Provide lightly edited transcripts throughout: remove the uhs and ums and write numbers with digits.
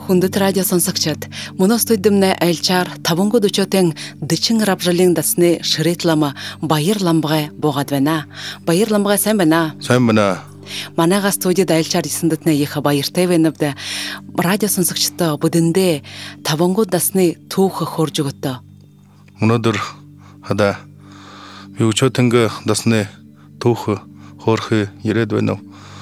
Хүндэт радио сонсогчид мөнөөс төдмнэ айлчаар тавангууд өчөтэн дэчин рабжалын дасны ширэтлама баяр ламбгай буугаад байна. Баяр ламбгай сайн байна. Сайн байна. Манайга студид айлчаар исэндэтнэ их баяртай байнавда радио сонсогчтой бүдэндээ тавангууд дасны түүх хөрж өгөтөө. Өнөөдөр хада би өчөтэнг дасны түүх хөөрхи ирээд байна.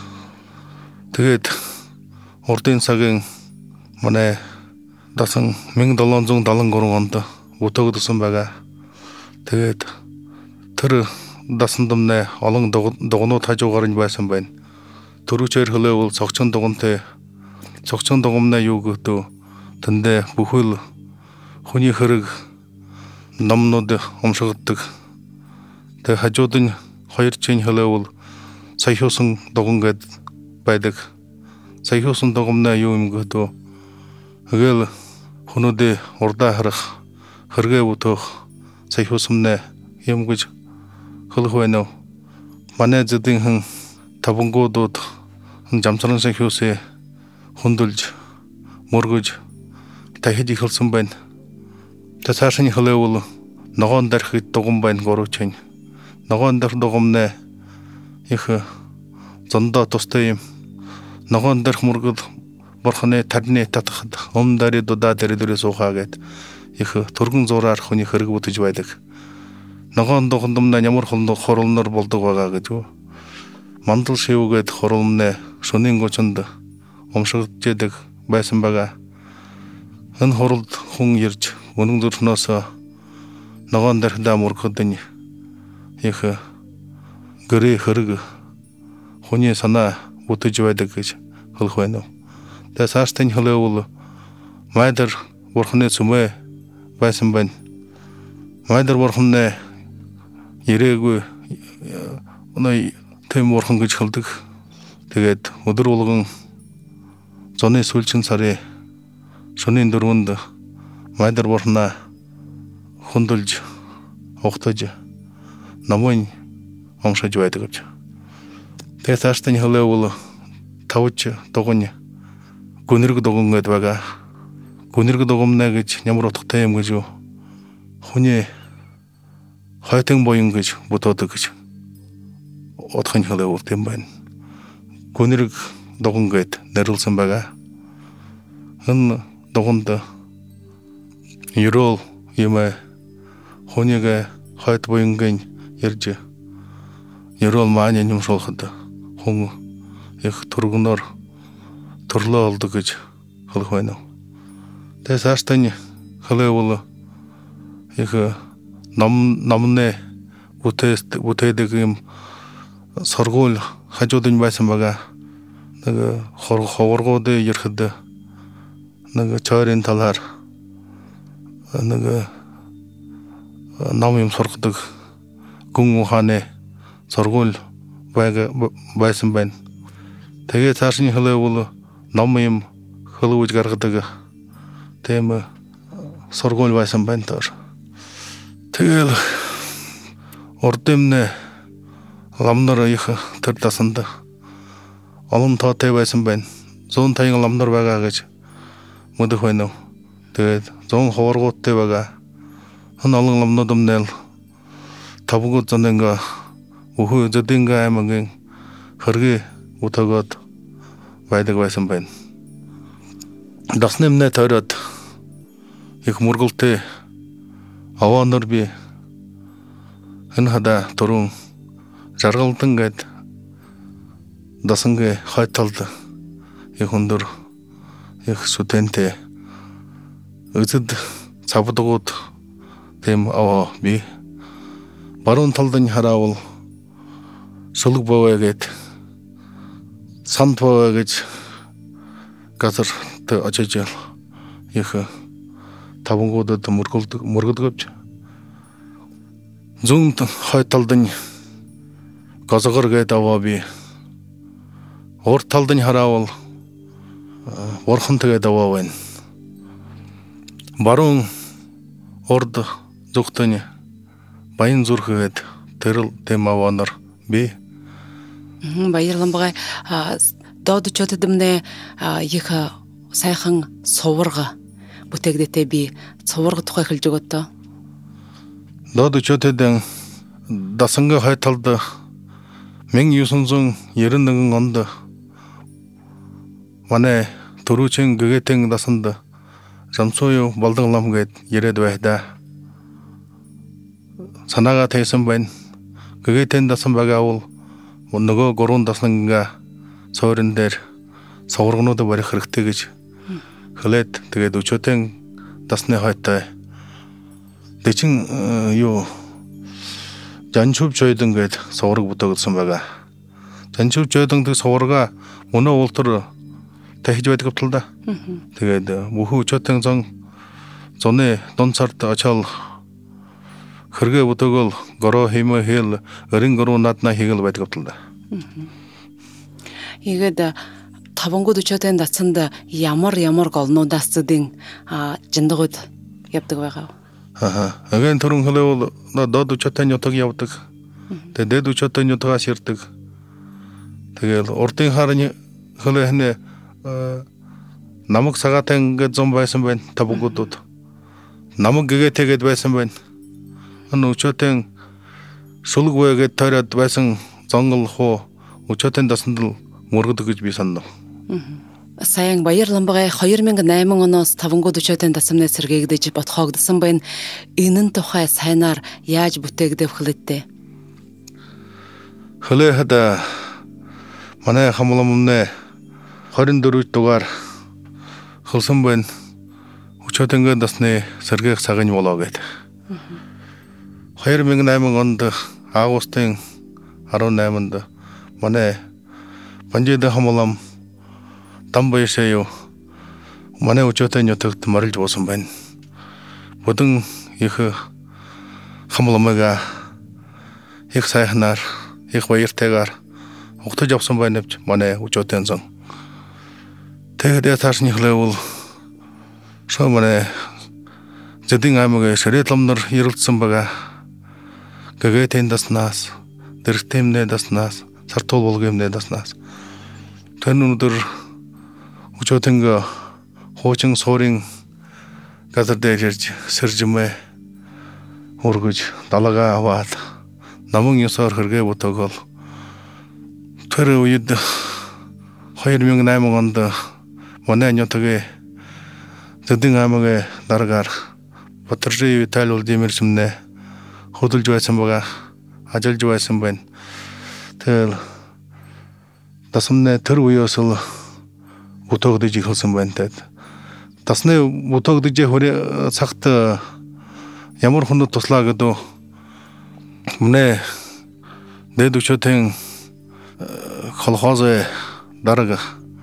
Тэгээд урдын цагийн манай дасан 1773 онд бүтөөгдсөн байгаа. Тэгээд тэр дасан дүмнээ олон дугнууд хажуугаар нь байсан байна. Төрүүчээр хөлөөвөл цогцон дугнтай цогцон дугнаа юу гэдэг тэндээ бүхэл хүний хэрэг номнууд уншигддаг. Тэгээд хажууд нь хоёр чин хөлөөвөл саяхиусан дугн гээд байдаг. Саяхиусан дугнаа юу юм гэдэг Hagel хүнүүдээ урдаа харах хэргээ бүтөх саяхиусамнаа юм гэж хэлэх байна. Манай зэдийнхэн тавангуудууд жамсран саяхиусээ хүндэлж мөргөж дахиж ихэлсэн байна. Тэсашны хэлэвэл ногоон дархид дуган байна гурвчин. Ногоон дарх дугамнаа их зондоо тустай юм. Ногоон дарх мөргөл Бурханы тарны татахад өмдари дудаа дэрдэрээ суухаагээд их төргөн зураар хүний хэрэг бүтэж байдаг. Ногоон дугандамна ямар хорлнор болдог байгаа гэж. Мандал шивгээд хорлноо шөнийн гочонд умшигддаг байсан байгаа. Энэ хорлд хүн ирж өнөн зүрхнөөс ногоон дархдаа мөргөдөн их гэрээ хэрэг хүний санаа бүтэж байдаг гэж хэлэх байна. Тэсаштын хэлэвэл майдар Бурханы сүмээ байсан байна. Майдар Бурханы ирээгүй өнөө тэм Бурхан гэж хэлдэг. Тэгээд өдөр болгон зуны сүүлчин сарын шөнийн 4-нд майдар Бурханаа хүндэлж ухтаж намын уншиж байдаг гэж. Тэсаштын хэлэвэл тавч дуган Гүнэрэг дуган гэдэг байгаа. Гүнэрэг дугамнаа гэж ямар утгатай юм гэж юу? Хүний хойтон боён гэж боддог гэж утгын хэлэвэл тийм байна. Гүнэрэг дуган гэд нэрлсэн байгаа. Энэ дуганд ерөөл юм хүнийг хойт боёнгийн ярьж ерөөл маань юм шулхад хүн их тургноор төрлөө олдог гэж хэлэх байна. Тэс хаштаны хэлэвэл их номны бүтээдэг юм сургууль хажууд нь байсан байгаа. Нэг ховоргууд ирэхэд нэг чойрын талаар нэг ном юм сургадаг гүн ухааны сургууль байсан байна. Тэгээд цаашны хэлэвэл ном юм хөлөвж гаргадаг тийм сургууль байсан байна тоо. Тэгэл урдымнэ ламнар их тэр дасанд олон тоотой байсан байна. 100 таян ламнар байгаа гэж мэдэх байна. Тэгээд 100 ховоргуудтай байгаа. Энэ олон ламнууд өмнө тавгууд зэнгээ өхөө зэдингээ аймгийн хэрэг утагад байдаг байсан байна. Дасны өмнө тойроод их мөргөлтэй аваанор би энэ хада турун жаргалдан гээд дасангийн хойтолд их өндөр их студентэ эцэд цавдгууд тэм аваа би баруун талд нь хараавал сулг бовэ гээд санд бовэ гэж газар очиж их тавангуудад мөргөдгөвч зүүн хойд талд нь гозгор гээд аваа би урд талд нь хараавал Бурхан тэгээд аваа байна. Баруун урд зүгтэн баян зүрхгээд тэрл тэм аваанаар би баярлалаа. Доод чөтөдмнэ их сайхан совырга бүтэгдэтэ би совырга тухай хэлж өгөтөө. Дод өчөтөдөн дасанга хайталды 1991 онд манай төрүүчэн гэgetэн дасанд замсуу болдонлам гэд яриад байда. Санаага тайсан байна. Гэgetэн дасан байгаа бол нөгөө гурван даснанга сойрон дээр совргонууд барих хэрэгтэй гэж хэлээд тэгээд өчөөтэн дасны хойтой дэчин жанчув жойдон гэд совраг бүтээлсэн байгаа. Жанчув жойдон тэг соврага өнөө уултар тахиж байдаг л да. Тэгээд бүхэн өчөөтэн зоны дон царт очоод хэрэг бүтээгэл гороо химэ хэл өрин гороо надна хийгэл байдаг л да. Игээд тавангууд өчөөтэн дацсанд ямар голнуудаас зүдийн жиндгууд явдаг байгаа. Агийн төрөн хэлэвэл дод өчөөтэн ятаг явдаг. Тэгээд дэд өчөөтэн ятагаас ирдэг. Тэгээд урдын харны хэлэхнэ намаг сагатан гэж зам байсан байна тавангуудууд. Намаг гэгээтэйгэд байсан байна. Өчөөтэн шулг байгээд тойроод байсан зонгол хуу өчөөтэн дасанд л мөргөдөг гэж би санав. Саян Баярланбагай 2008 оноос тавангууд өчөөтэн дасамны сэргээгдэж ботхоогдсон байна. Энэ тухай сайнаар яаж бүтээгдэв хэлэттэ? Хэлэхэд манай хамууламны 24 дугаар хэлсэн байна. Өчөөтэн дасны сэргээх цагын болоо гэдэг. 2008 онд августын 18-нд манай Банжида хамуулам Тамбаяшаа манай өчөөтэн ятагт марилж буусан байна. Бүдэн их хамууламыгаа их сайхнаар их баяртайгаар угтаж авсан байна гэж манай өчөөтэн зан. Тэгээд таашны хэлэвэл шоманы зэдин аймаг ширэтлэмнэр ирэлцсэн байгаа. Гэgetэн даснаас, дэртэмнэ даснаас, сартул болгомнэ даснаас. Тэр өнөдөр өчөөтэн хуучин суурин газар дээр ирж сэржмэ ургэж далага аваад намын ёсоор хэрэг бүтөөгөл тэр үед 2008 онд манай нётගේ зэдин аймаг дараагаар Батэржи Виталий Владимировичнэ хөдөлж байсан байгаа, ажиллаж байсан байна. Тэр дасамны тэр үеэс л бүтөөгдөж ихэлсэн байна. Дасны бүтөөгдөж цагт ямар хүнд туслаа гэдэг мөнэ дэд өчөөтэн колхоз дарга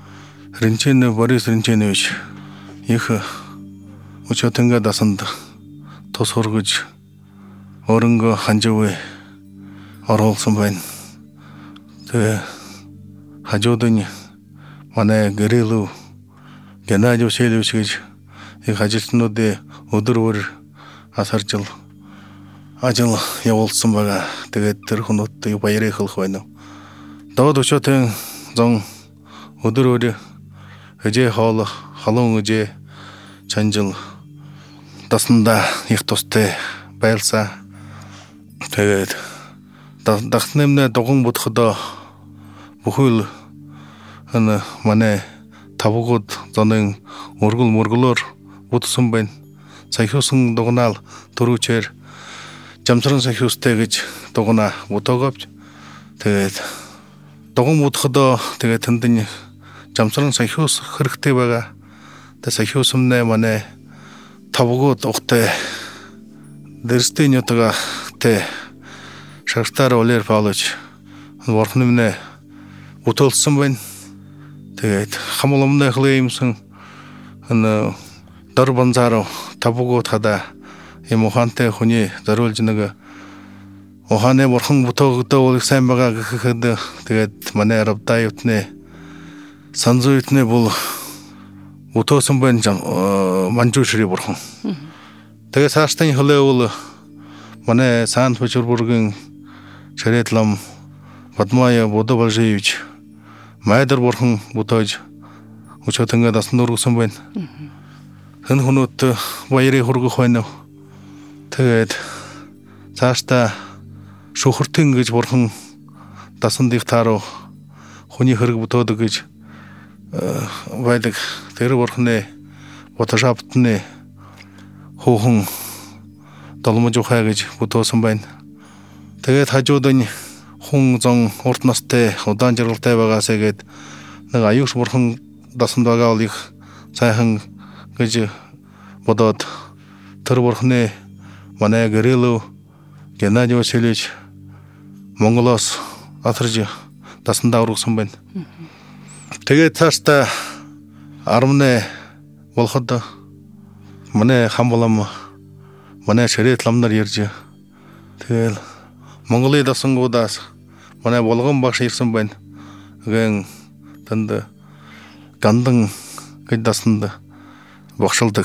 Борис Ренченович их өчөөтэн дасанд тус хургаж өрөнгө ханжив оруулсан байна. Тэгээ хажуудын манай Гэрэлүү Геннадий Васильевич гэж их ажилтнуудын өдөр асаржил ажил явуулсан байгаа. Тэгээд тэр хүмүүст баярыг хэлэх байна. Доод өчөөтэн зон өдөр эжээ хоол халуун эжээ чанжил дасанда их тустай байлсаа. Тэгээд дахнэмнэ дуган бодоход бүхэл манай тавгууд зонын мөргөлөөр бүтсэн байна. Саяхан дугнаал төрүүчээр жамсран саяхустай гэж дугна бүтөөгөвч. Тэгээд дуган бодоход тэгээд тэндэн жамсран саяхус хэрэгтэй байгаа. Тэгээд саяхусмнэ манай тавгууд ухтай дэрстэн ятага тэ шартаар Валер Павлович Ворхнэмнэ утолсон байна. Тэгээд хамууламны хэлээмсэн дар банзараа тавгууд хада юм ухаантай хүний зориулж нэг ухааны бурхан бүтөөгдөө их сайн байгаа гэхэд тэгээд манай Равдаевтны санзуйтны бол утоосон байна манжуушри бурхан. Тэгээд цаашдын хэлээвэл манай Санкт-Петербургийн Шаретлам Бадмая Будабалжиевич Майдар бурхан бүтээж учетынга дасын ургусын байна. Хэн хүнөт баярыг хургах байна. Тэгээд цаашдаа шүхэртэн гэж бурхан дасан дихтаруу хүний хэрэг бүтөөдөг гэж байдаг. Тэр бурханы ботажаптны хүүхэн долмож ухаа гэж бүтөөсөн байна. Тэгээд хажууд нь хүн зон урт настай удаан жаргалтай байгаасаа гээд нэг аюуш бурхан дасанд байгаа бол их сайхан гэж бодоод тэр бурханы манай Гэрэлов Геннадий Васильевич Монголоос атарж дасандаа ургасан байна. Тэгээд цаашдаа 18 болоход манай хамбалам манай ширээт ламнар ярьж тэгэл Монголын дасангуудаас манай булган багш ирсэн байна. Гэн танд гандан гэж дасанд багшилдаг.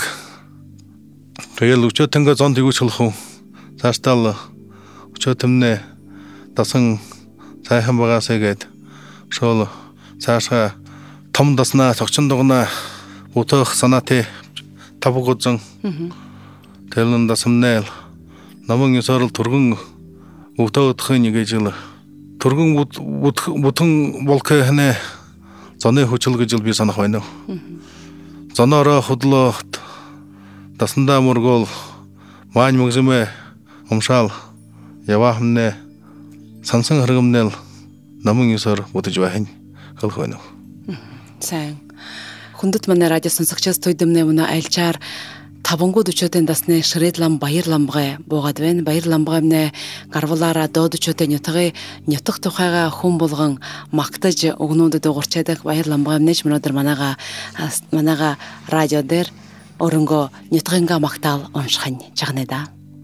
Тэгэл өчөөтөнгө зон тэгүүч болох уу. Цаашдаа өчөөтөмнө дасан сайхан байгаасаа гээд шоол цаашаа том даснаа цогчин дугнаа утах санаатай тавгуудсан. Тэгэл дасамнаа намын ёсоор турган өвтөөдхөн гэж л турган бүтэн болкэ хэнэ зоны хүчил гэж би санах байна. Зоноороо худлоод дасандаа мөргөл маань мөгзөмэ умшаал яваахнэ сансан хэргэмнэл намын ёсоор бүтэж байна. Хэлэх байна. Сайн. Хүндэт манай радио сонсогчдод тойдомны мөн айлчаар тавангууд өчөөтэн дасны ширэдлам баяр ламбага буугаад байна. Баяр ламбагамнэ гарвалаараа доод өчөөтэн нютгы нютх тухайга хүн болгон магтаж өгнүүдэд уурчаадаг баяр ламбагамнэж өнөөдөр манайга радио дээр өрөнгө нютгынга магтаал уншихань чагнада.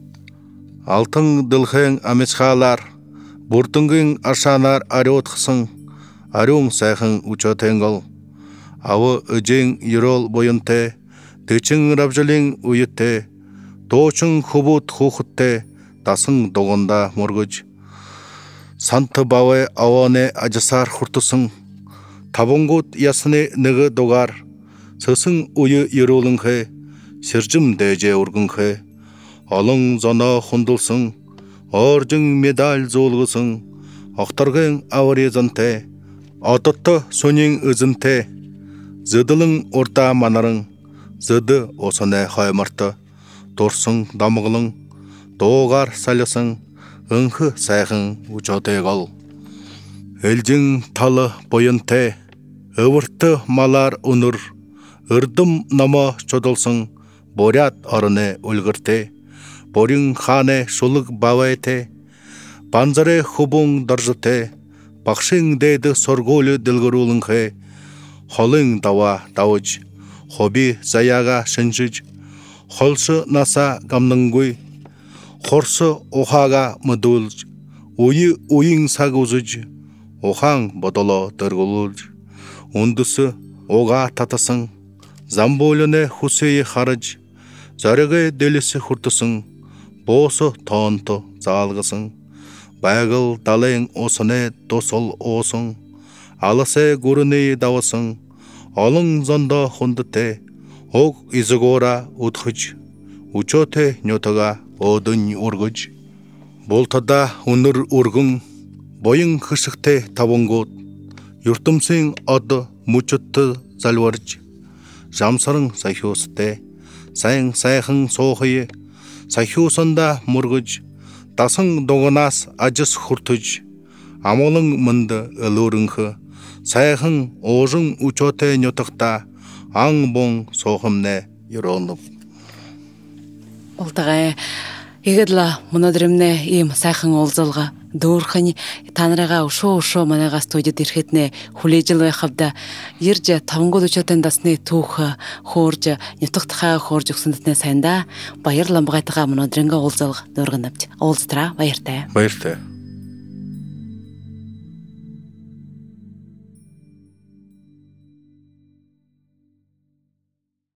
Алтан дэлхэн амицхаалаар бүрдэнгийн ашаанаар ариутгсан ариун сайхан өчөөтэнгөл ав өжин ерөөл буянтай дэчин равжлын уйтэй дуучин хөвөт хөөхтэй дасан дуганда мөргөж сант бавэ авоне ажсаар хуртсан тавангууд ясны нэг дугаар сөсөн уй ерөөлөнхэ сэржим дээжээ өргөнхэ олон зоноо хундулсан оржин медаль зуулгасан огторгын авризантай одотто сүнийн özөнтэй зөдөлн урдаа манаран зөдө осоне хаймарта дурсан дамглан дуугаар салсан өнхө сайхан үжөөтэйгол элжин тал буянтай өвөртө малаар өнөр өрдөм номоо чудалсан бурят орны үлгэртэй борин хааны шулэг бавайтэй банзаре хубун доржтэй багшин дээд сургууль дэлгэрүүлэнхэ холын даваа давж хоби заяага шинжиж холсо наса гамнангүй хорсо ухаага мөдүүлж уyin саг үзэж ухаан бодолоо дөргүүлж үндэс уга татасан замбуулны хүсээ харж зоригэ дэлэс хүртсэн боосо тоонто заалгасан байгал далайн усны тусал уусан аласе гүрний давсан олон зондо хундтэй ог изгора удхж үчөөтэй нютага одон ургож болтода өнөр өргөн боён хөшигтэй тавангууд ертөмсөн од мөчөт залварж жамсаран сахиустай сайн сайхан суухай сахиусанда мөргөж дасан дуганаас ажис хүртэж амолон манд өлөрөнх сайхан уужин үчөөтэй нютагта ан бон соохомне ерөнөв болтогай игедла өнөөдрөмнэ ийм сайхан уулзалга дөөрхөн танарага өшөө манайга студид ирэхэтнэ хүлээжил байхавда ирж тавангууд өчөөтэн дасны түүх хөөрж нютагтхаа хөөрж өгсөнднэ сайнда баяр ламбагайтага өнөөдрөнгө уулзалга дөөргөн авч уулзтраа баяртай